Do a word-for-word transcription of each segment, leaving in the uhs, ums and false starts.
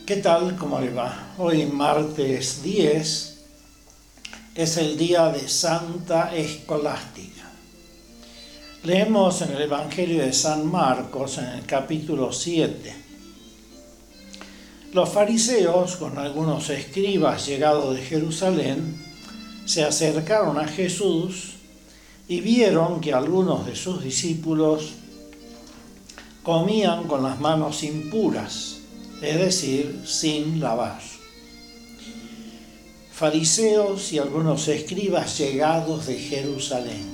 ¿Qué tal? ¿Cómo le va? Hoy, martes diez, es el día de Santa Escolástica. Leemos en el Evangelio de San Marcos, en el capítulo siete. Los fariseos, con algunos escribas llegados de Jerusalén, se acercaron a Jesús y vieron que algunos de sus discípulos comían con las manos impuras, es decir, sin lavar. Fariseos y algunos escribas llegados de Jerusalén.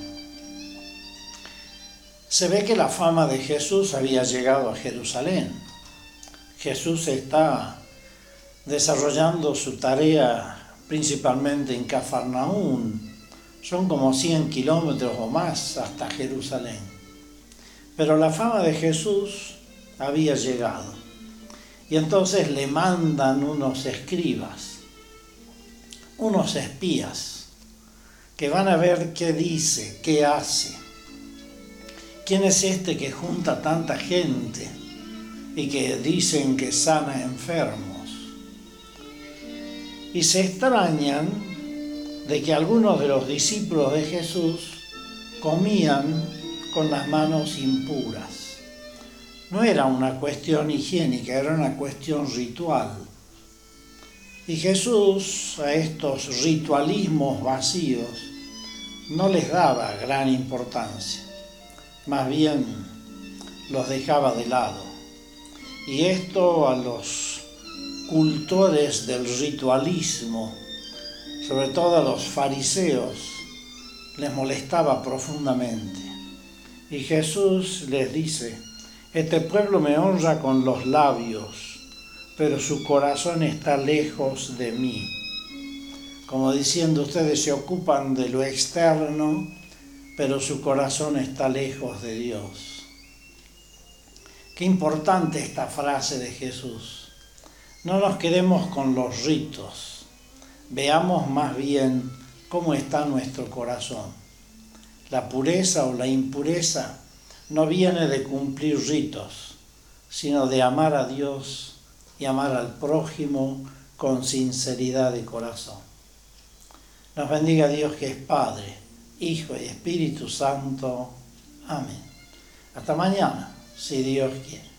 Se ve que la fama de Jesús había llegado a Jerusalén. Jesús está desarrollando su tarea principalmente en Cafarnaún. Son como cien kilómetros o más hasta Jerusalén. Pero la fama de Jesús había llegado. Y entonces le mandan unos escribas, unos espías, que van a ver qué dice, qué hace. ¿Quién es este que junta tanta gente y que dicen que sana enfermos? Y se extrañan de que algunos de los discípulos de Jesús comían con las manos impuras. No era una cuestión higiénica, era una cuestión ritual. Y Jesús a estos ritualismos vacíos no les daba gran importancia, más bien los dejaba de lado. Y esto a los cultores del ritualismo, sobre todo a los fariseos, les molestaba profundamente. Y Jesús les dice: este pueblo me honra con los labios, pero su corazón está lejos de mí. Como diciendo, ustedes se ocupan de lo externo, pero su corazón está lejos de Dios. Qué importante esta frase de Jesús. No nos quedemos con los ritos, veamos más bien cómo está nuestro corazón. La pureza o la impureza no viene de cumplir ritos, sino de amar a Dios y amar al prójimo con sinceridad de corazón. Nos bendiga Dios, que es Padre, Hijo y Espíritu Santo. Amén. Hasta mañana, si Dios quiere.